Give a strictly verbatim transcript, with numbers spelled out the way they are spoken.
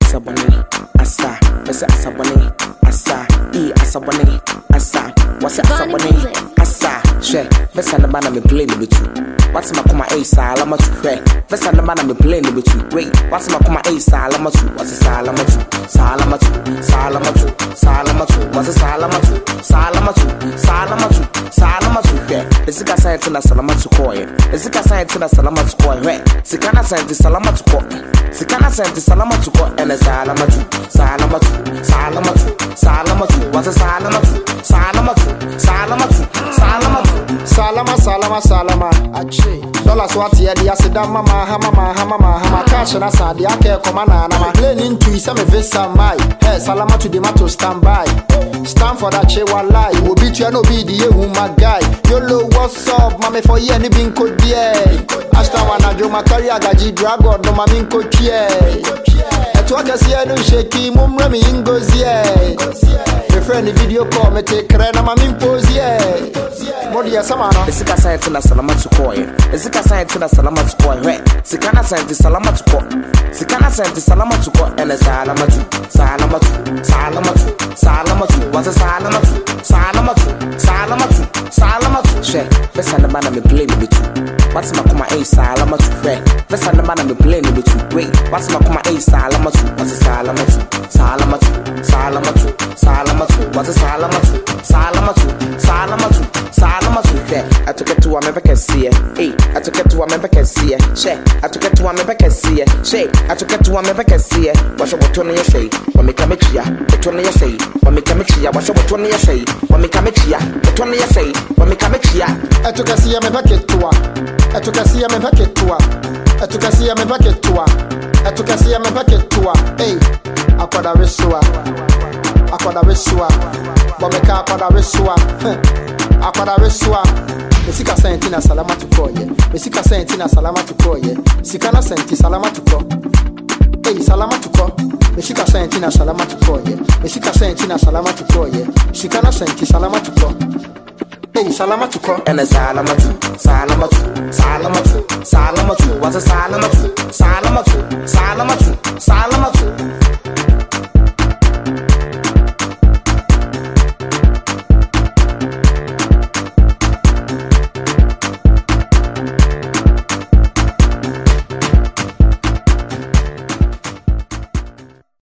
Asabone, Asa, Miss Asabone, Asa, E Asabone, Asa, what's Asabone, Asa, She, Miss and the man I'm playing with you. What's my coma A Salamatu? Miss and the man I'm playing with you. Wait, what's my coma A Salamatu? What's a Salamatu? Salamatu, Salamatu, Salamatu, what's a Salamatu? Salamatu, Salamatu, Salamatu, yeah. It's a science in a Salamatu coy. It's a science in a Salamatu coy, right? Sikana science is Salamatu coy. Sikana science is Salamatu coy and a Salamatu, Salamatu, Salamatu, Salamatu, what's a Salamatu? Salamatu, Salamatu, Salamatu, Salama, Salama, Salama, Achi. Dollars what ye the Asidama, Mahama, Mahama, Mahama, Cash and Asadi, Ake, Comana, Lenin to some visa, my hey, Salama to the mato stand by. Stand for that chewa lie, will beat you no be the woman guy. Yolo, what's up, mammy for ye, any being could be. Ashta wana Joma Karia Gaji Dragon, no mamin could ye. At what I see, I don't shake him, Mumrami Ingozie. My friend, the video call me take Rena Mamin Pose, yeah. Modia Samana. The Sika science in a Salamatu coy. The Sika science in a Salamatu coy, right? Sikana science is Salamatu coy. Sikana science is Salamatu coy and a Salamatu, Salamatu, Salamatu, Salamatu, what's a Salamatu, Salamatu, Salamatu, Salamatu, She, let's send the man I'm playing with you. What's my coma A Salamatu, right? Let's send the man I'm playing with you. Wait, what's my coma A Salamatu? What's a Salamatu, Salamatu, Salamatu, Salamatu, what's a Salamatu, Salamatu, Salamatu, Salamatu, yeah. I took it to a member can see it. Hey, I took it to a member can see it. She, I took it to a member can see it. She, I took it to a member can see it. What's your turn you say? When me come here, the turn you say. When me come here, what's your turn you say? When me come here, the turn you say. When me come here, I took a see a member get to I took a see a member get to I took a see a member get to I took a see a member get to hey, I could have resua. I could have resua. But me can't could have resua. I could have resua. Mesika sentina salama to call ye. Mesika sentina salama to call ye. Sikana senti salama to call. Hey, salama to call. Mesika sentina salama to call ye. Mesika sentina salama to call ye. Sikana senti salama to call. Hey, salama to call. And a Salamatu, Salamatu, Salamatu, Salamatu, what's a Salamatu, Salamatu, Salamatu, Salamatu.